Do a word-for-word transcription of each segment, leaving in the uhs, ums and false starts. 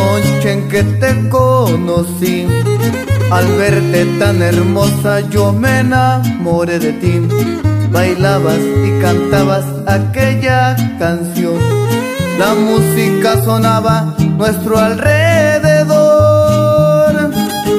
noche en que te conocí, al verte tan hermosa yo me enamoré de ti. Bailabas y cantabas aquella canción, la música sonaba nuestro alrededor.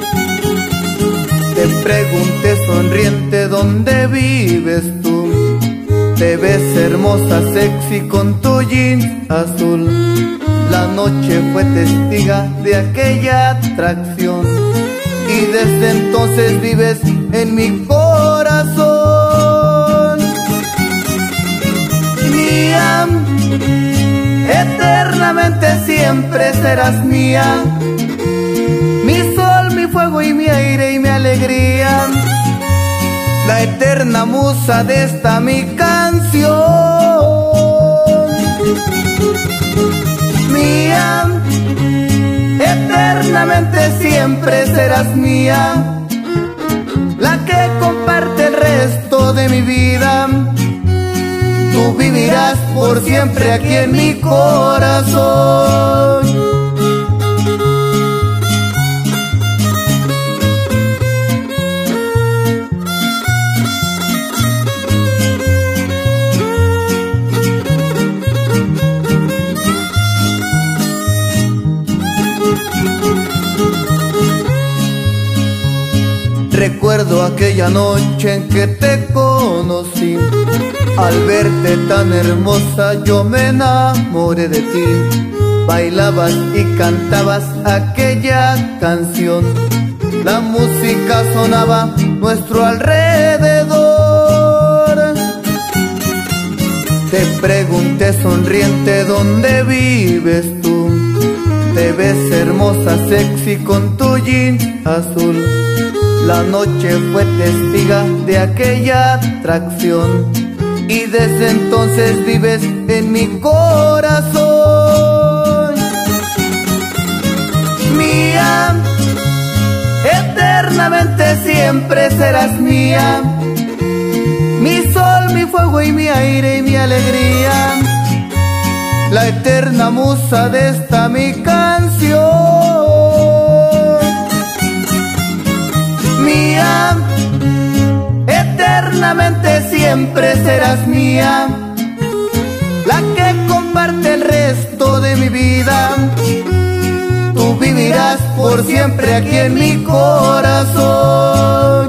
Te pregunté sonriente ¿dónde vives tú? Te ves hermosa, sexy con tu jeans azul. La noche fue testiga de aquella atracción y desde entonces vives en mi corazón. Mía, eternamente siempre serás mía, mi sol, mi fuego y mi aire y mi alegría, la eterna musa de esta mi canción. Mía, eternamente siempre serás mía, la que comparte el resto de mi vida. Tú vivirás por siempre aquí en mi corazón. Recuerdo aquella noche en que te conocí, al verte tan hermosa yo me enamoré de ti. Bailabas y cantabas aquella canción, la música sonaba nuestro alrededor. Te pregunté sonriente ¿dónde vives tú? Te ves hermosa, sexy con tu jeans azul. La noche fue testiga de aquella atracción y desde entonces vives en mi corazón. Mía, eternamente siempre serás mía, mi sol, mi fuego y mi aire y mi alegría, la eterna musa de esta mi canción. Mía, eternamente siempre serás mía, la que comparte el resto de mi vida. Tú vivirás por siempre aquí en mi corazón.